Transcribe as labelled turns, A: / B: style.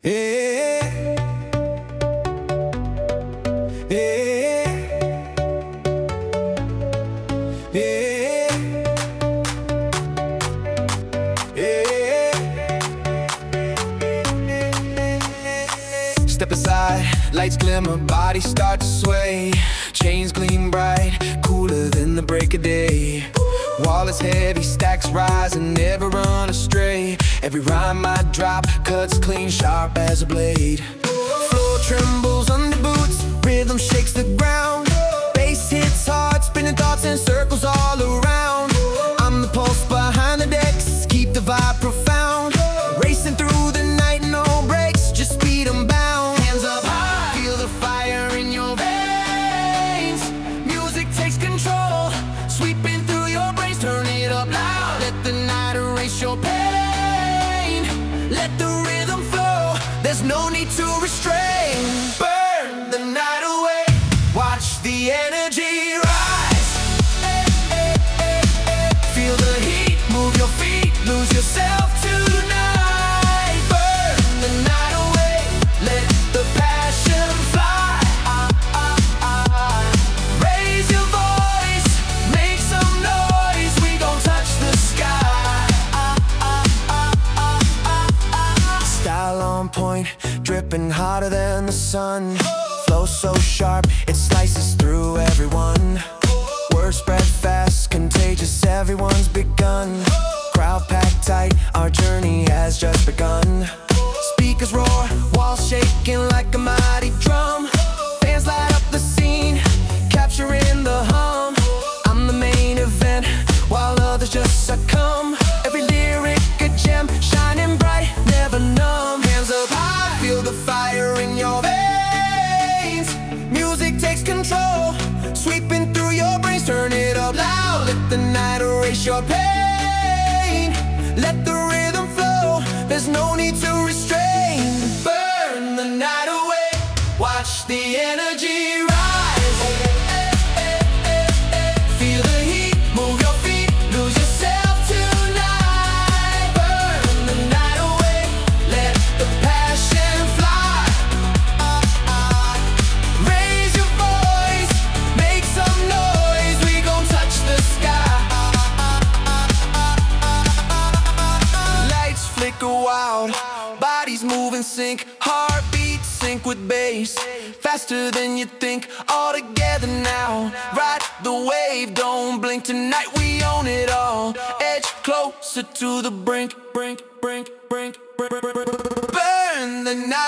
A: Yeah, yeah, yeah, yeah. Step aside, lights glimmer, bodies start to sway. Chains gleam bright, cooler than the break of day. Wall is heavy, stacks rise and never run astray. Every rhyme I drop cuts clean, sharp as a blade. Floor trembles under boots, rhythm shakes the ground. Bass hits hard, spinning thoughts in circles all around. I'm the pulse behind the decks, keep the vibe profound. Racing through the night, no brakes, just speed unbound. Hands up high, feel the fire in your veins. Music takes control, sweeping through your brains. Turn it up loud, let the night erase your pain. Let the rhythm flow, there's no need to restrain. Burn the night away, watch the energy rise. Feel the heat, move your feet, lose yourself tonight. Burn the night away, let the passion fly. Raise your voice, make some noise, we gon' touch the sky. Style on point, dripping hotter than the sun. Flow so sharp, it slices through everyone. Words spread fast, contagious, everyone's begun. Crowd packed tight, our journey has just begun. Speakers roar, walls shaking like a mighty drum. Fans light up the scene, capturing the hum. I'm the main event, while others just succumb. Every lyric a gem, shining bright, never numb. Hands up high, feel the fire in your veins. Music takes control, sweeping through your brains. Turn it up loud, let the night erase your pain. Let the rhythm flow, there's no need to restrain. Burn the night away, watch the energy rise. Feel the heat, move your feet, lose yourself tonight. Burn the night away, let the passion fly. Raise your voice, make some noise, we gon' touch the sky. Lights flicker wild, bodies move in sync. Heartbeats sync with bass, faster than you think. All together now, ride the wave, don't blink. Tonight we own it all, edge closer to the brink. Burn the night